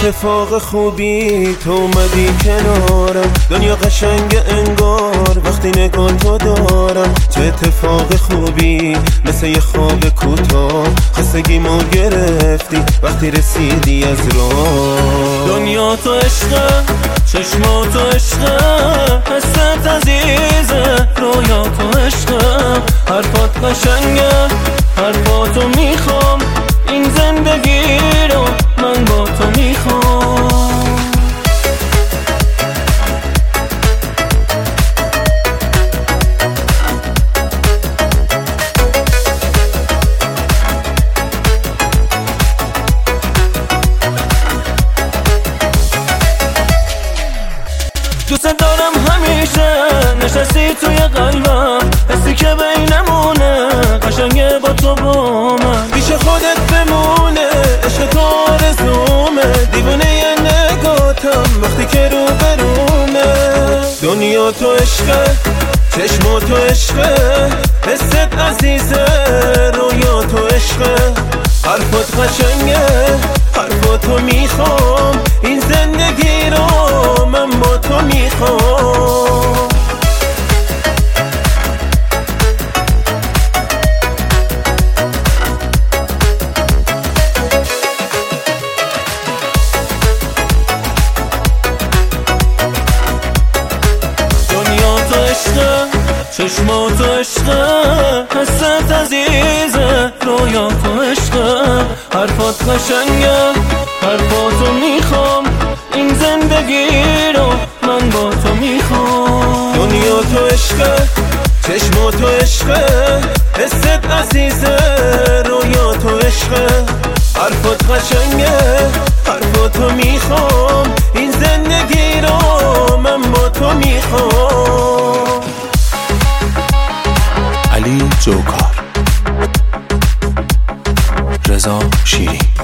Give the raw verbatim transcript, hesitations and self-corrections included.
اتفاق خوبی تو اومدی کنارم، دنیا قشنگ انگار وقتی نگاه تو دارم. چه اتفاق خوبی مثل یه خواب کوتاه، خستگیمو گرفتی وقتی رسیدی از راه. دنیا تو عشقه، چشما تو عشقه، حست عزیزه، رویا تو عشقه، حرفات قشنگه، حرفاتو میخوام، این زندگی رو من با تو میخوام. دوست دارم همیشه نشستی توی قلبم، حسی که بینمونه قشنگه با تو با من. پیش خودت بمونه عشق تو آرزومه، دیوونه یه نگاتم وقتی که رو برونه. دنیا تو عشقه، چشما تو عشقه، حست عزیزه، رویا تو عشقه، حرفات قشنگه، حرفاتو میخوام، این زندگی رو من با تو میخوام. دنیا تو عشقه، چشما تو عشقه، حست عزیزه، رویا تو عشقه، حرفات قشنگه، حرفاتو میخوام، این زندگی رو من با تو میخوام. دنیا تو عشقه، چشما تو عشقه، حست عزیزه، رویا تو عشقه، حرفات قشنگه، حرفاتو میخوام، این زندگی رو من با تو میخوام. علی جوکار، رضا شیری.